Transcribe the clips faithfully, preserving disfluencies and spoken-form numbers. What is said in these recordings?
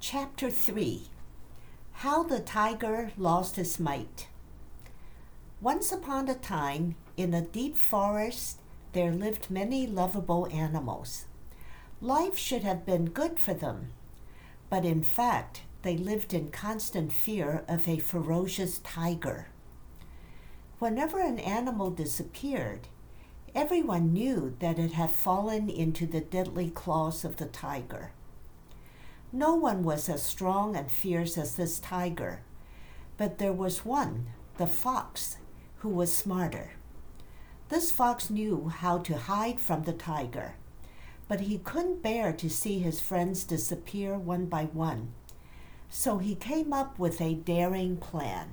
Chapter three. How the Tiger Lost His Might. Once upon a time, in a deep forest, there lived many lovable animals. Life should have been good for them, but in fact, they lived in constant fear of a ferocious tiger. Whenever an animal disappeared, everyone knew that it had fallen into the deadly claws of the tiger. No one was as strong and fierce as this tiger, but there was one, the fox, who was smarter. This fox knew how to hide from the tiger, but he couldn't bear to see his friends disappear one by one, so he came up with a daring plan.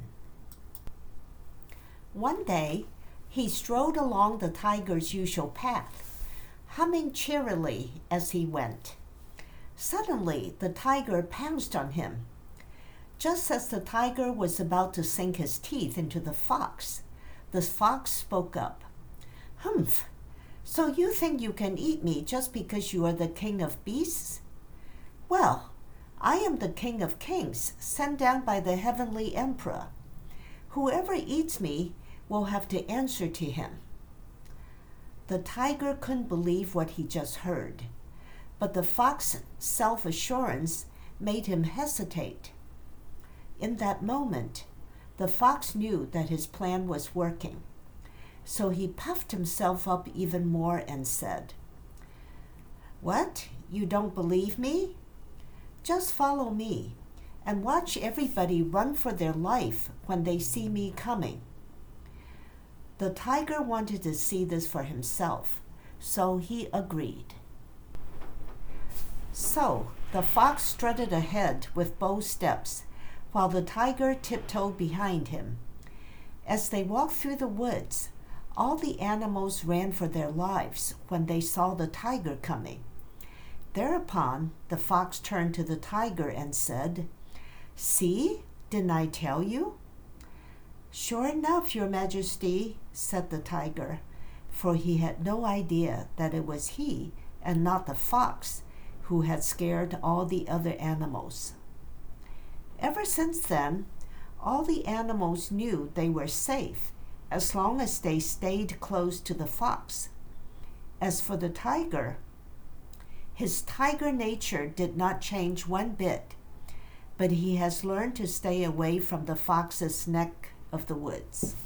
One day, he strode along the tiger's usual path, humming cheerily as he went. Suddenly, the tiger pounced on him. Just as the tiger was about to sink his teeth into the fox, the fox spoke up. "Humph! So you think you can eat me just because you are the king of beasts? Well, I am the king of kings, sent down by the heavenly emperor. Whoever eats me will have to answer to him." The tiger couldn't believe what he just heard, but the fox's self-assurance made him hesitate. In that moment, the fox knew that his plan was working, so he puffed himself up even more and said, "What? You don't believe me? Just follow me and watch everybody run for their life when they see me coming." The tiger wanted to see this for himself, so he agreed. So the fox strutted ahead with bold steps, while the tiger tiptoed behind him. As they walked through the woods, all the animals ran for their lives when they saw the tiger coming. Thereupon, the fox turned to the tiger and said, "See, didn't I tell you?" "Sure enough, Your Majesty," said the tiger, for he had no idea that it was he and not the fox who had scared all the other animals. Ever since then, all the animals knew they were safe as long as they stayed close to the fox. As for the tiger, his tiger nature did not change one bit, but he has learned to stay away from the fox's neck of the woods.